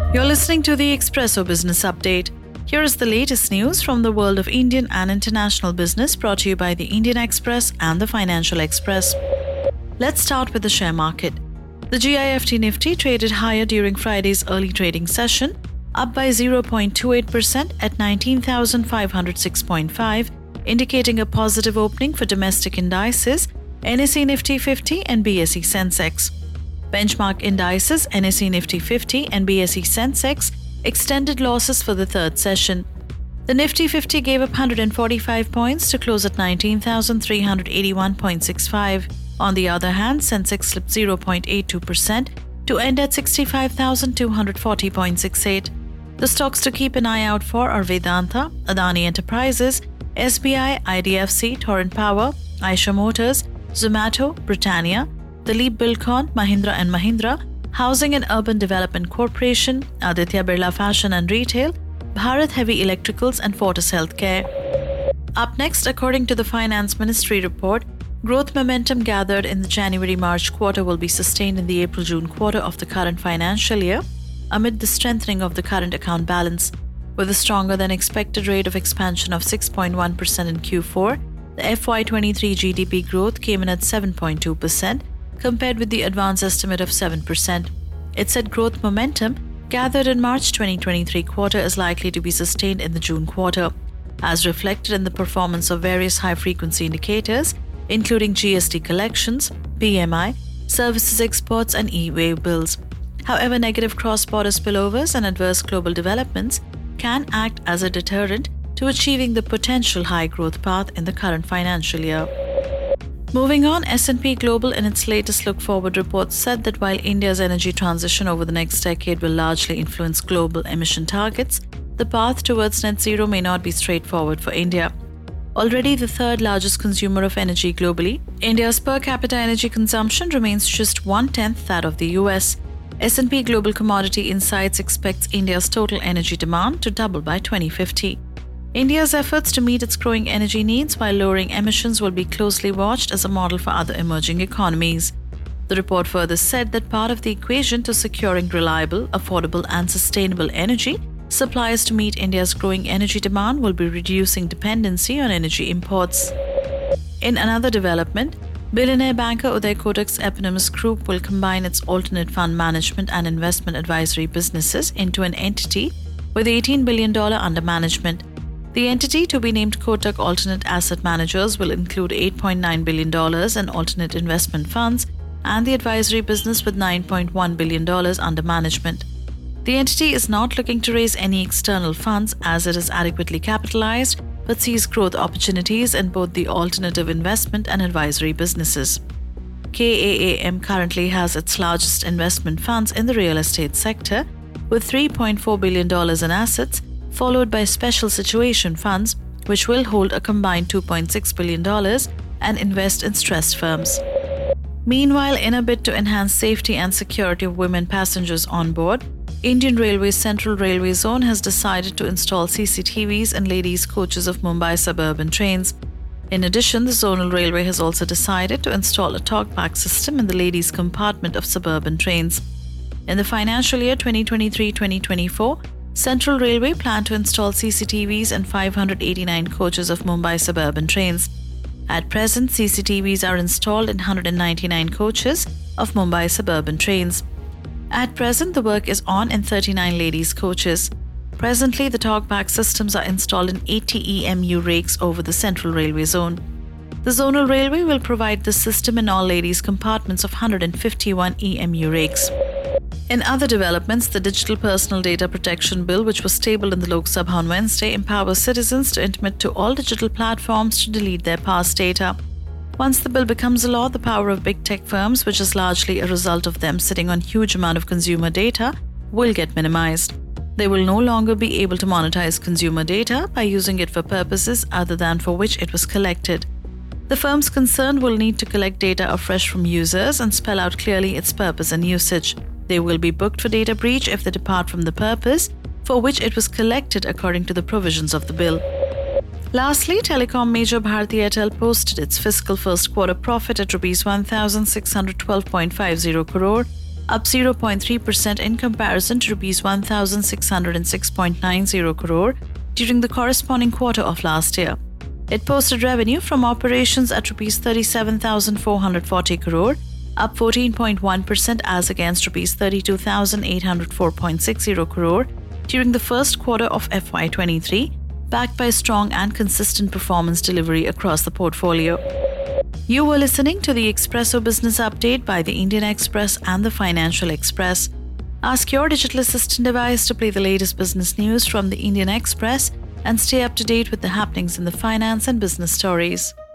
You're listening to the Expresso Business Update. Here is the latest news from the world of Indian and international business brought to you by the Indian Express and the Financial Express. Let's start with the share market. The GIFT Nifty traded higher during Friday's early trading session, up by 0.28% at 19,506.5, indicating a positive opening for domestic indices, NSE Nifty 50 and BSE Sensex. Benchmark indices NSE Nifty 50 and BSE Sensex extended losses for the third session. The Nifty 50 gave up 145 points to close at 19,381.65. On the other hand, Sensex slipped 0.82% to end at 65,240.68. The stocks to keep an eye out for are Vedanta, Adani Enterprises, SBI, IDFC, Torrent Power, Eicher Motors, Zomato, Britannia, Dilip Bilkon, Mahindra & Mahindra, Housing and Urban Development Corporation, Aditya Birla Fashion and Retail, Bharat Heavy Electricals and Fortis Healthcare. Up next, according to the Finance Ministry report, growth momentum gathered in the January-March quarter will be sustained in the April-June quarter of the current financial year amid the strengthening of the current account balance. With a stronger than expected rate of expansion of 6.1% in Q4, the FY23 GDP growth came in at 7.2%, compared with the advance estimate of 7%. It said growth momentum gathered in March 2023 quarter is likely to be sustained in the June quarter, as reflected in the performance of various high-frequency indicators, including GST collections, PMI, services exports and e-way bills. However, negative cross-border spillovers and adverse global developments can act as a deterrent to achieving the potential high-growth path in the current financial year. Moving on, S&P Global in its latest look-forward report said that while India's energy transition over the next decade will largely influence global emission targets, the path towards net zero may not be straightforward for India. Already the third largest consumer of energy globally, India's per capita energy consumption remains just 1/10 that of the US. S&P Global Commodity Insights expects India's total energy demand to double by 2050. India's efforts to meet its growing energy needs while lowering emissions will be closely watched as a model for other emerging economies. The report further said that part of the equation to securing reliable, affordable and sustainable energy supplies to meet India's growing energy demand will be reducing dependency on energy imports. In another development, billionaire banker Uday Kotak's eponymous group will combine its alternate fund management and investment advisory businesses into an entity with $18 billion under management. The entity, to be named Kotak Alternate Asset Managers, will include $8.9 billion in alternate investment funds and the advisory business with $9.1 billion under management. The entity is not looking to raise any external funds as it is adequately capitalized, but sees growth opportunities in both the alternative investment and advisory businesses. KAAM currently has its largest investment funds in the real estate sector, with $3.4 billion in assets, followed by special situation funds, which will hold a combined $2.6 billion and invest in stressed firms. Meanwhile, in a bid to enhance safety and security of women passengers on board, Indian Railways Central Railway Zone has decided to install CCTVs in ladies' coaches of Mumbai suburban trains. In addition, the Zonal Railway has also decided to install a talkback system in the ladies' compartment of suburban trains. In the financial year 2023-2024, Central Railway planned to install CCTVs in 589 coaches of Mumbai suburban trains. At present, CCTVs are installed in 199 coaches of Mumbai suburban trains. At present, the work is on in 39 ladies' coaches. Presently, the talkback systems are installed in 80 EMU rakes over the Central Railway Zone. The Zonal Railway will provide this system in all ladies' compartments of 151 EMU rakes. In other developments, the Digital Personal Data Protection Bill, which was tabled in the Lok Sabha on Wednesday, empowers citizens to intimate to all digital platforms to delete their past data. Once the bill becomes a law, the power of big tech firms, which is largely a result of them sitting on huge amount of consumer data, will get minimized. They will no longer be able to monetize consumer data by using it for purposes other than for which it was collected. The firms concerned will need to collect data afresh from users and spell out clearly its purpose and usage. They will be booked for data breach if they depart from the purpose for which it was collected according to the provisions of the bill. Lastly, telecom major Bharti Airtel posted its fiscal first quarter profit at Rs 1,612.50 crore, up 0.3% in comparison to Rs 1,606.90 crore during the corresponding quarter of last year. It posted revenue from operations at Rs 37,440 crore, up 14.1% as against Rs 32,804.60 crore during the first quarter of FY23, backed by strong and consistent performance delivery across the portfolio. You were listening to the Expresso Business Update by the Indian Express and the Financial Express. Ask your digital assistant device to play the latest business news from the Indian Express and stay up to date with the happenings in the finance and business stories.